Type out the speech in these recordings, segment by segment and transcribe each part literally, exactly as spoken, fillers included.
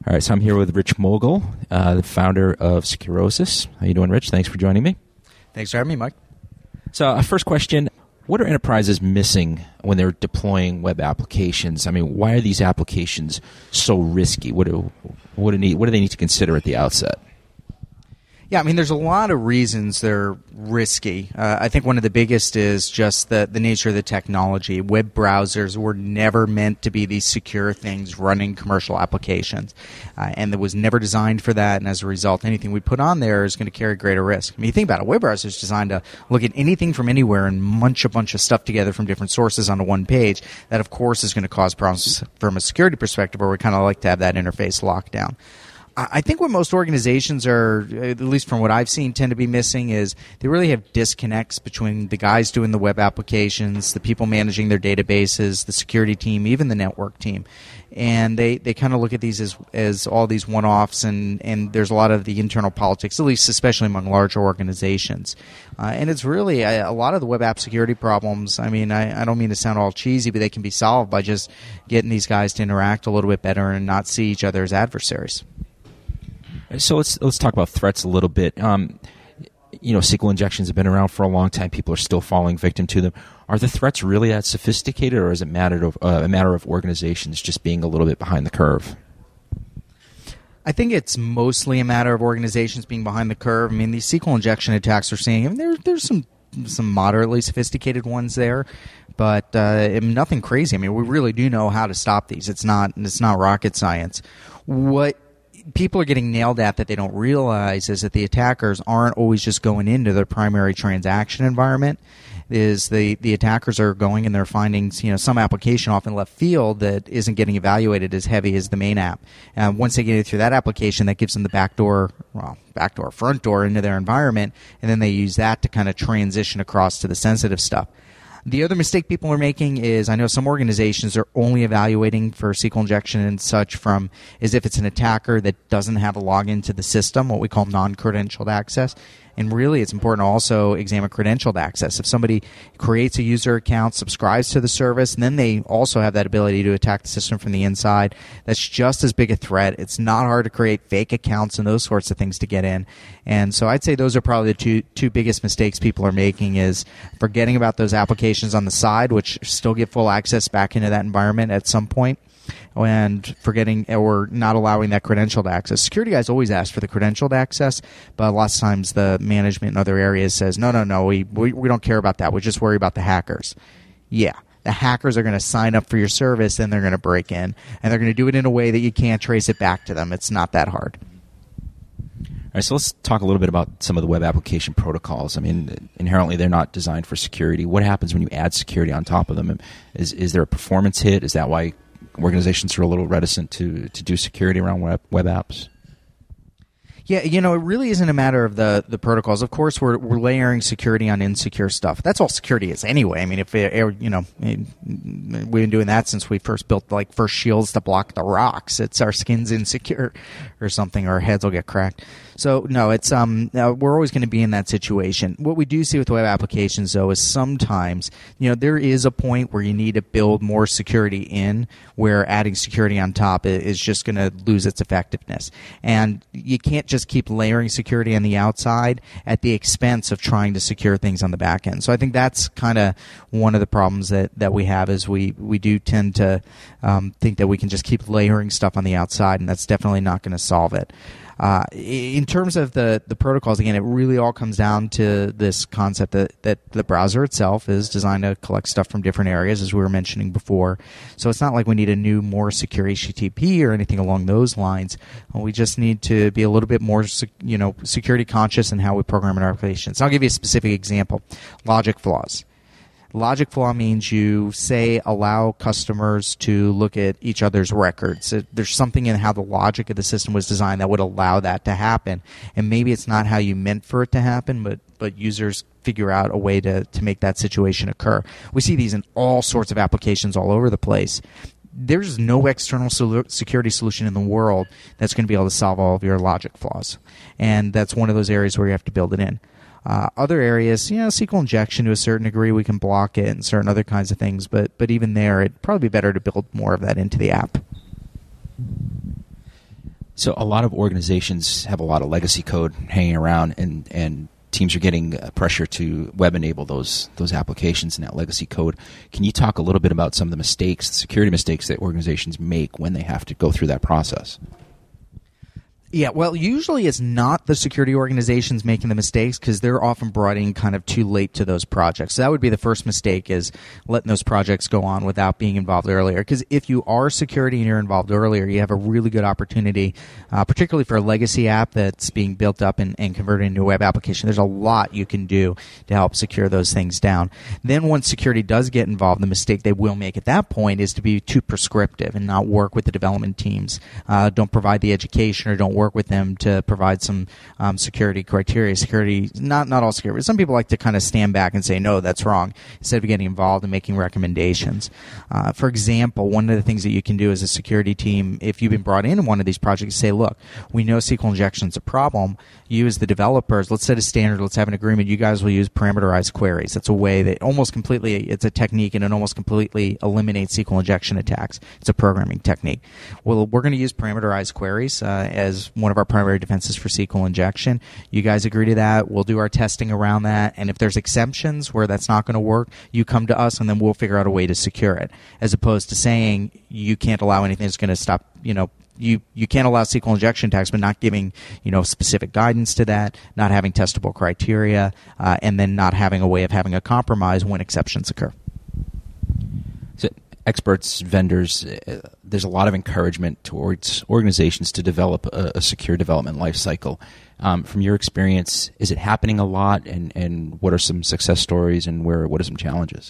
All right, so I'm here with Rich Mogull, uh, the founder of Securosis. How you doing, Rich? Thanks for joining me. Thanks for having me, Mike. So, uh, first question, what are enterprises missing when they're deploying web applications? I mean, why are these applications so risky? What do, what do, need, what do they need to consider at the outset? Yeah, I mean, there's a lot of reasons they're risky. Uh, I think one of the biggest is just the, the nature of the technology. Web browsers were never meant to be these secure things running commercial applications. Uh, and it was never designed for that, and as a result, anything we put on there is going to carry greater risk. I mean, you think about it, a web browser is designed to look at anything from anywhere and munch a bunch of stuff together from different sources onto one page. That, of course, is going to cause problems from a security perspective, where we kind of like to have that interface locked down. I think what most organizations are, at least from what I've seen, tend to be missing is they really have disconnects between the guys doing the web applications, the people managing their databases, the security team, even the network team. And they, they kind of look at these as as all these one-offs, and, and there's a lot of the internal politics, at least especially among larger organizations. Uh, and it's really a, a lot of the web app security problems. I mean, I, I don't mean to sound all cheesy, but they can be solved by just getting these guys to interact a little bit better and not see each other as adversaries. So let's let's talk about threats a little bit. Um, you know, S Q L injections have been around for a long time. People are still falling victim to them. Are the threats really that sophisticated, or is it matter of, uh, a matter of organizations just being a little bit behind the curve? I think it's mostly a matter of organizations being behind the curve. I mean, these S Q L injection attacks we're seeing, I mean, there, there's some some moderately sophisticated ones there, but uh, nothing crazy. I mean, we really do know how to stop these. It's not it's not rocket science. What people are getting nailed at that they don't realize is that the attackers aren't always just going into their primary transaction environment. Is the, the attackers are going and they're finding, you know, some application off in left field that isn't getting evaluated as heavy as the main app. And once they get it through that application, that gives them the backdoor, well, backdoor, front door into their environment, and then they use that to kind of transition across to the sensitive stuff. The other mistake people are making is, I know some organizations are only evaluating for S Q L injection and such from as if it's an attacker that doesn't have a login to the system, what we call non-credentialed access. And really, it's important to also examine credentialed access. If somebody creates a user account, subscribes to the service, and then they also have that ability to attack the system from the inside, that's just as big a threat. It's not hard to create fake accounts and those sorts of things to get in. And so I'd say those are probably the two two biggest mistakes people are making, is forgetting about those applications on the side, which still get full access back into that environment at some point, and forgetting or not allowing that credentialed access. Security guys always ask for the credentialed access, but lots of times the management in other areas says, no, no, no, we, we, we don't care about that. We just worry about the hackers. Yeah, the hackers are going to sign up for your service, and they're going to break in, and they're going to do it in a way that you can't trace it back to them. It's not that hard. All right, so let's talk a little bit about some of the web application protocols. I mean, inherently, they're not designed for security. What happens when you add security on top of them? Is, is there a performance hit? Is that why organizations are a little reticent to, to do security around web, web apps? Yeah, you know, it really isn't a matter of the, the protocols. Of course, we're we're layering security on insecure stuff. That's all security is anyway. I mean, if it, you know, we've been doing that since we first built like first shields to block the rocks. It's our skin's insecure or something, or our heads will get cracked. So no, it's um, we're always going to be in that situation. What we do see with web applications, though, is sometimes, you know, there is a point where you need to build more security in, where adding security on top is just going to lose its effectiveness, and you can't just keep layering security on the outside at the expense of trying to secure things on the back end. So I think that's kind of one of the problems that, that we have, is we, we do tend to um, think that we can just keep layering stuff on the outside, and that's definitely not going to solve it. Uh, in terms of the, the protocols, again, it really all comes down to this concept that, that the browser itself is designed to collect stuff from different areas, as we were mentioning before. So it's not like we need a new, more secure H T T P or anything along those lines. We just need to be a little bit more, you know, security conscious in how we program our applications. I'll give you a specific example: logic flaws. Logic flaw means you, say, allow customers to look at each other's records. There's something in how the logic of the system was designed that would allow that to happen. And maybe it's not how you meant for it to happen, but, but users figure out a way to, to make that situation occur. We see these in all sorts of applications all over the place. There's no external sol- security solution in the world that's going to be able to solve all of your logic flaws. And that's one of those areas where you have to build it in. Uh, other areas, you know, S Q L injection to a certain degree, we can block it, and certain other kinds of things. But but even there, it'd probably be better to build more of that into the app. So a lot of organizations have a lot of legacy code hanging around, and, and teams are getting pressure to web enable those those applications in that legacy code. Can you talk a little bit about some of the mistakes, the security mistakes that organizations make when they have to go through that process? Yeah, well, usually it's not the security organizations making the mistakes because they're often brought in kind of too late to those projects. So that would be the first mistake, is letting those projects go on without being involved earlier. Because if you are security and you're involved earlier, you have a really good opportunity, uh, particularly for a legacy app that's being built up and, and converted into a web application. There's a lot you can do to help secure those things down. Then once security does get involved, the mistake they will make at that point is to be too prescriptive and not work with the development teams. Uh, don't provide the education, or don't work with them to provide some um, security criteria. Security, not not all security. Some people like to kind of stand back and say, no, that's wrong, instead of getting involved and making recommendations. Uh, for example, one of the things that you can do as a security team, if you've been brought in one of these projects, say, look, we know S Q L injection is a problem. You as the developers, let's set a standard, let's have an agreement. You guys will use parameterized queries. That's a way that almost completely, it's a technique, and it almost completely eliminates S Q L injection attacks. It's a programming technique. Well, we're going to use parameterized queries uh, as one of our primary defenses for S Q L injection. You guys agree to that. We'll do our testing around that. And if there's exemptions where that's not going to work, you come to us and then we'll figure out a way to secure it. As opposed to saying you can't allow anything that's going to stop, you know, you, you can't allow S Q L injection attacks, but not giving, you know, specific guidance to that, not having testable criteria, uh, and then not having a way of having a compromise when exceptions occur. So experts, vendors, uh, there's a lot of encouragement towards organizations to develop a, a secure development lifecycle. Um, from your experience, is it happening a lot, and, and what are some success stories, and where what are some challenges?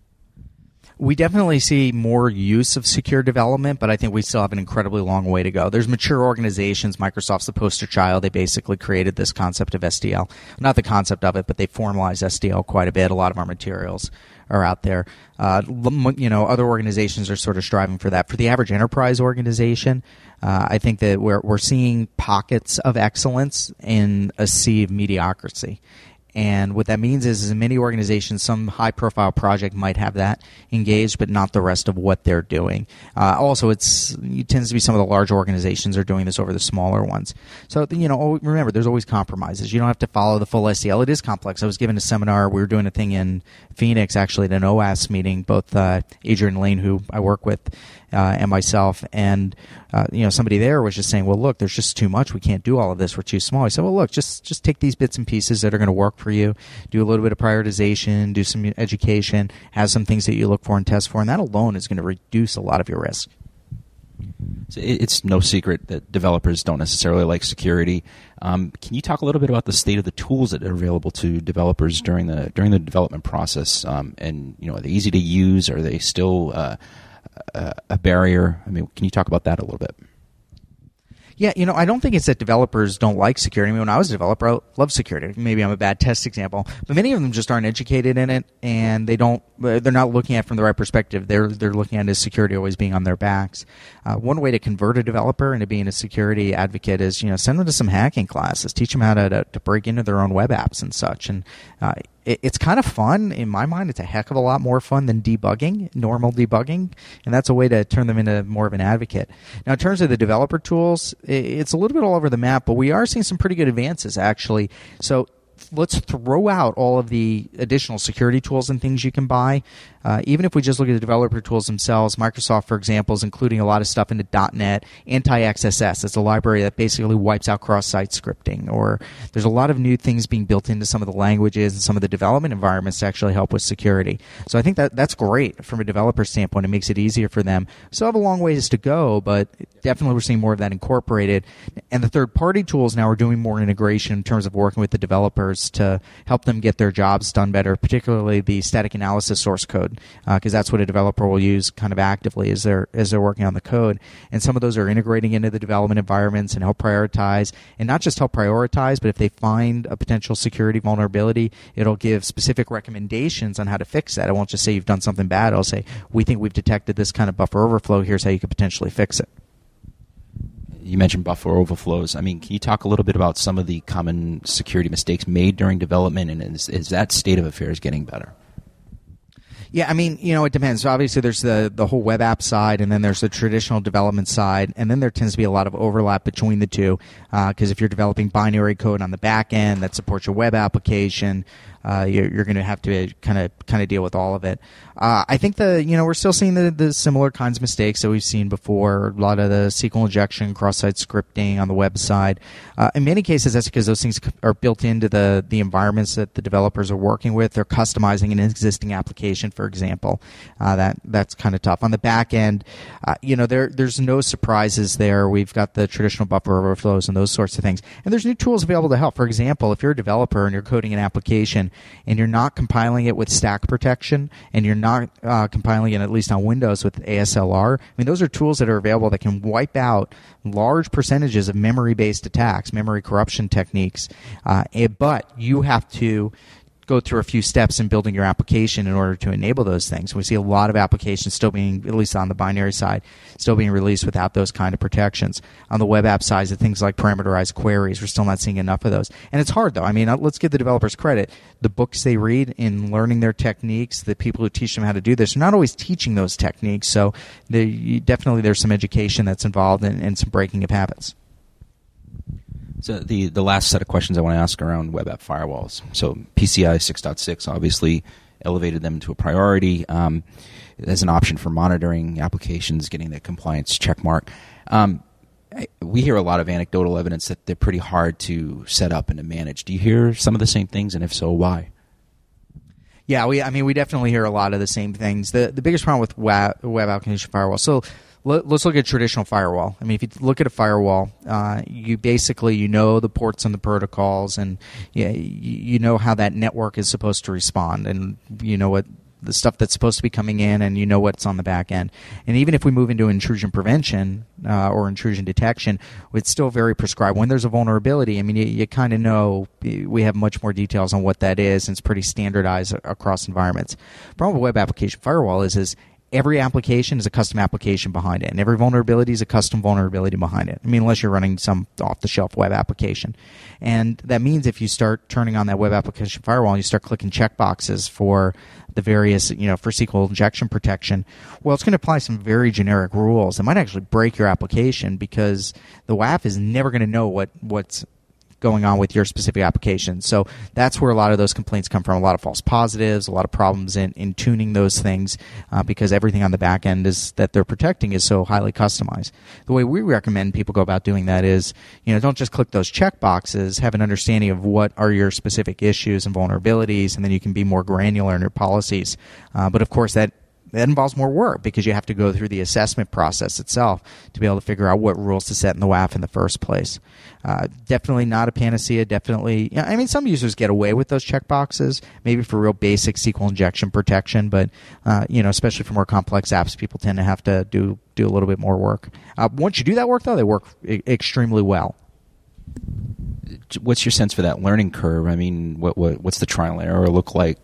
We definitely see more use of secure development, but I think we still have an incredibly long way to go. There's mature organizations. Microsoft's the poster child. They basically created this concept of S D L. Not the concept of it, but they formalized S D L quite a bit. A lot of our materials are out there. Uh, you know, other organizations are sort of striving for that. For the average enterprise organization, uh, I think that we're we're seeing pockets of excellence in a sea of mediocrity. And what that means is, is in many organizations, some high-profile project might have that engaged, but not the rest of what they're doing. Uh, also, it's, it tends to be some of the large organizations are doing this over the smaller ones. So, you know, remember, there's always compromises. You don't have to follow the full S D L. It is complex. I was given a seminar. We were doing a thing in Phoenix, actually, at an O A S meeting, both uh, Adrian Lane, who I work with, Uh, and myself, and uh, you know, somebody there was just saying, well, look, there's just too much. We can't do all of this. We're too small. I said, well, look, just just take these bits and pieces that are going to work for you, do a little bit of prioritization, do some education, have some things that you look for and test for, and that alone is going to reduce a lot of your risk. So it's no secret that developers don't necessarily like security. Um, can you talk a little bit about the state of the tools that are available to developers during the during the development process? Um, and you know, are they easy to use? Are they still uh, a barrier? I mean, can you talk about that a little bit? Yeah, you know, I don't think it's that developers don't like security. I mean, when I was a developer, I loved security. Maybe I'm a bad test example, but many of them just aren't educated in it, and they don't. They're not looking at it from the right perspective. They're they're looking at it as security always being on their backs. Uh, one way to convert a developer into being a security advocate is, you know, send them to some hacking classes, teach them how to to, to break into their own web apps and such, and uh, it, it's kind of fun. In my mind, it's a heck of a lot more fun than debugging, normal debugging, and that's a way to turn them into more of an advocate. Now, in terms of the developer tools, it's a little bit all over the map, but we are seeing some pretty good advances, actually. So let's throw out all of the additional security tools and things you can buy. Uh, even if we just look at the developer tools themselves, Microsoft, for example, is including a lot of stuff into dot net. Anti-X S S, it's a library that basically wipes out cross-site scripting. Or there's a lot of new things being built into some of the languages and some of the development environments to actually help with security. So I think that that's great from a developer standpoint. It makes it easier for them. Still have a long ways to go, but definitely we're seeing more of that incorporated. And the third-party tools now are doing more integration in terms of working with the developers to help them get their jobs done better, particularly the static analysis source code, because uh, that's what a developer will use kind of actively as they're as they're working on the code. And some of those are integrating into the development environments and help prioritize, and not just help prioritize, but if they find a potential security vulnerability, it'll give specific recommendations on how to fix that. It won't just say you've done something bad. It'll say, we think we've detected this kind of buffer overflow. Here's how you could potentially fix it. You mentioned buffer overflows. I mean, can you talk a little bit about some of the common security mistakes made during development, and is, is that state of affairs getting better? Yeah, I mean, you know, it depends. So obviously, there's the, the whole web app side, and then there's the traditional development side, and then there tends to be a lot of overlap between the two. Because uh, if you're developing binary code on the back end that supports your web application, uh, you're, you're going to have to kind of kind of deal with all of it. Uh, I think the you know we're still seeing the, the similar kinds of mistakes that we've seen before. A lot of the S Q L injection, cross-site scripting on the web side. Uh, in many cases, that's because those things are built into the the environments that the developers are working with. They're customizing an existing application, for example. Uh, that that's kind of tough. On the back end, uh, you know, there there's no surprises there. We've got the traditional buffer overflows and those sorts of things. And there's new tools available to help. For example, if you're a developer and you're coding an application and you're not compiling it with stack protection and you're not uh, compiling it, at least on Windows, with A S L R, I mean, those are tools that are available that can wipe out large percentages of memory-based attacks, memory corruption techniques. Uh, but you have to go through a few steps in building your application in order to enable those things. We see a lot of applications still being, at least on the binary side, still being released without those kind of protections. On the web app side, things like parameterized queries, we're still not seeing enough of those. And it's hard, though. I mean, let's give the developers credit. The books they read in learning their techniques, the people who teach them how to do this, are not always teaching those techniques. So they, definitely there's some education that's involved in, in some breaking of habits. So the, the last set of questions I want to ask around web app firewalls. So P C I six point six obviously elevated them to a priority um, as an option for monitoring applications, getting that compliance check mark. Um, I, we hear a lot of anecdotal evidence that they're pretty hard to set up and to manage. Do you hear some of the same things, and if so, why? Yeah, we. I mean, we definitely hear a lot of the same things. The the biggest problem with web, web application firewall. So let's look at traditional firewall. I mean, if you look at a firewall, uh, you basically you know the ports and the protocols, and yeah, you know how that network is supposed to respond, and you know what the stuff that's supposed to be coming in, and you know what's on the back end. And even if we move into intrusion prevention uh, or intrusion detection, it's still very prescribed. When there's a vulnerability, I mean, you, you kind of know. We have much more details on what that is, and it's pretty standardized across environments. The problem with web application firewall is is every application is a custom application behind it, and every vulnerability is a custom vulnerability behind it. I mean, unless you're running some off-the-shelf web application. And that means if you start turning on that web application firewall and you start clicking checkboxes for the various, you know, for S Q L injection protection, well, it's going to apply some very generic rules that might actually break your application because the W A F is never going to know what what's going on with your specific application. So that's where a lot of those complaints come from, a lot of false positives, a lot of problems in, in tuning those things uh, because everything on the back end is that they're protecting is so highly customized. The way we recommend people go about doing that is, you know, don't just click those check boxes, have an understanding of what are your specific issues and vulnerabilities, and then you can be more granular in your policies. Uh, but of course, that That involves more work because you have to go through the assessment process itself to be able to figure out what rules to set in the W A F in the first place. Uh, definitely not a panacea. Definitely, I mean, some users get away with those checkboxes, maybe for real basic S Q L injection protection, but uh, you know, especially for more complex apps, people tend to have to do do a little bit more work. Uh, once you do that work, though, they work e- extremely well. What's your sense for that learning curve? I mean, what, what what's the trial and error look like?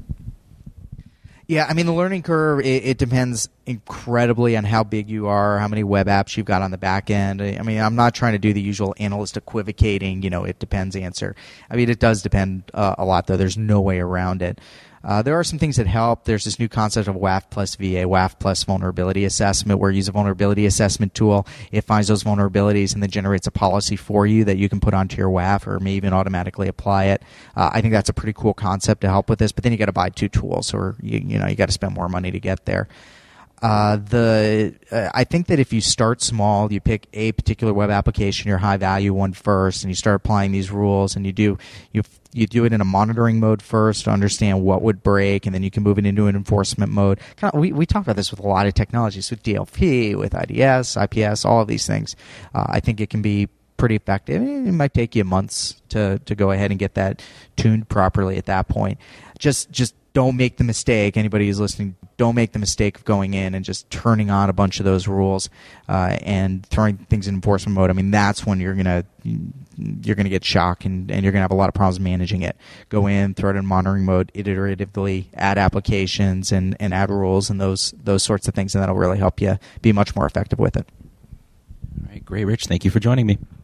Yeah, I mean, the learning curve, it, it depends incredibly on how big you are, how many web apps you've got on the back end. I mean, I'm not trying to do the usual analyst equivocating, you know, it depends answer. I mean, it does depend uh, a lot, though. There's no way around it. Uh, there are some things that help. There's this new concept of W A F plus V A, W A F plus vulnerability assessment, where you use a vulnerability assessment tool. It finds those vulnerabilities and then generates a policy for you that you can put onto your W A F or may even automatically apply it. Uh, I think that's a pretty cool concept to help with this, but then you got to buy two tools, or you, you know, you got to spend more money to get there. Uh, the uh, I think that if you start small, you pick a particular web application, your high value one first, and you start applying these rules, and you do you you do it in a monitoring mode first to understand what would break, and then you can move it into an enforcement mode. Kind of, we we talk about this with a lot of technologies, with D L P, with I D S, I P S, all of these things. Uh, I think it can be pretty effective. It might take you months to to go ahead and get that tuned properly at that point. Just just don't make the mistake, anybody who's listening, don't make the mistake of going in and just turning on a bunch of those rules uh, and throwing things in enforcement mode. I mean, that's when you're gonna you're gonna get shocked and, and you're gonna have a lot of problems managing it. Go in, throw it in monitoring mode, iteratively add applications and, and add rules and those those sorts of things, and that'll really help you be much more effective with it. All right, great, Rich. Thank you for joining me.